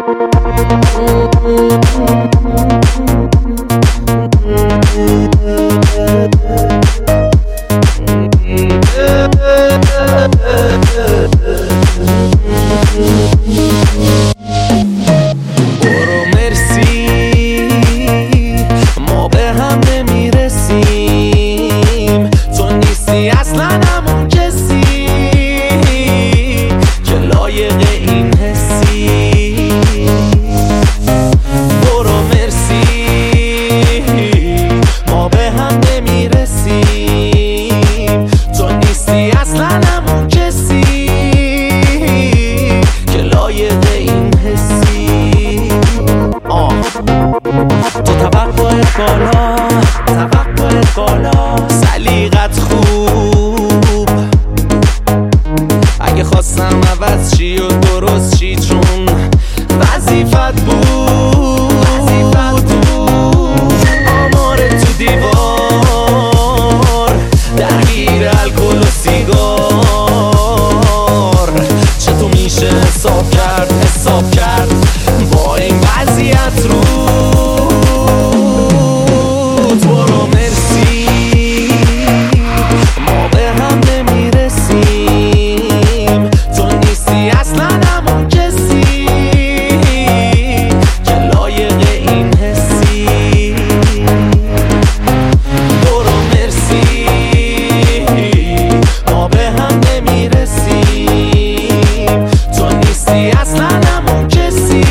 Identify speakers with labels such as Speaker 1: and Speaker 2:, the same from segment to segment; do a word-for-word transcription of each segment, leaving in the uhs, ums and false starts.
Speaker 1: برو مرسی ما به هم نمیرسیم، تو نیستی اصلا همون کسی که لایق این حسی. برو مرسی ما به هم نمیرسیم، تو نیستی اصلا همون کسی که لایق این حسی. آه تو توقعت بالا، توقعت بالا، سلیقت خوب، اگه خواستم عوض چی و درست چی چون وظیفت بود، وظیفت بود. آمار تو دیوار درگیر الکل و سیگار، چطور میشه حساب کرد حساب کرد با این وضعیت رو. برو مرسی ما به هم نمیرسیم، تو نیستی اصلا همون کسی که لایق این حسی. برو مرسی ما به هم نمیرسیم، تو نیستی اصلا همون کسی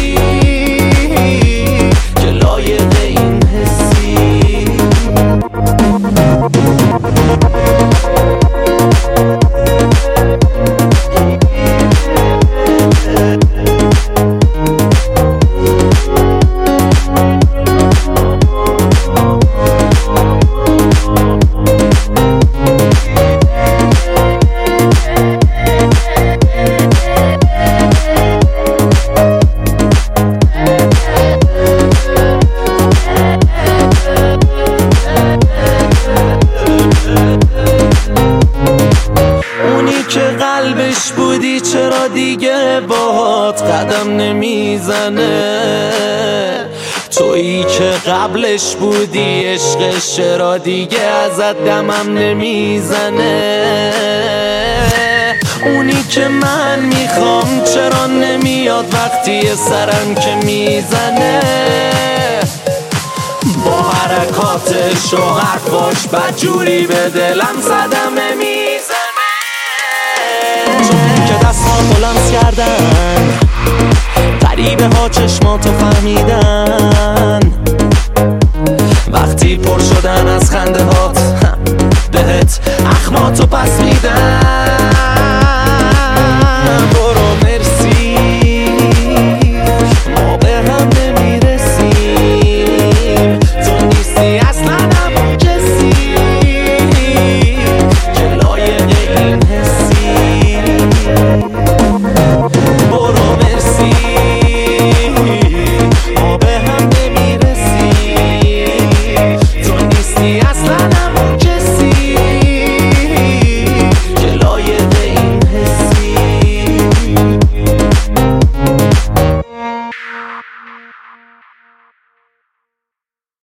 Speaker 1: که لایق این حسی. قلبش بودی چرا دیگه باهات قدم نمیزنه، تویی که قبلش بودی عشقش چرا دیگه ازت دمم نمیزنه. اونی که من میخوام چرا نمیاد وقتی سرم که میزنه، با حرکاتش و حرفاش بدجوری به دلم صدمه میزنه. که دستان تو لمس کردن غریبه ها چشماتو فهمیدن،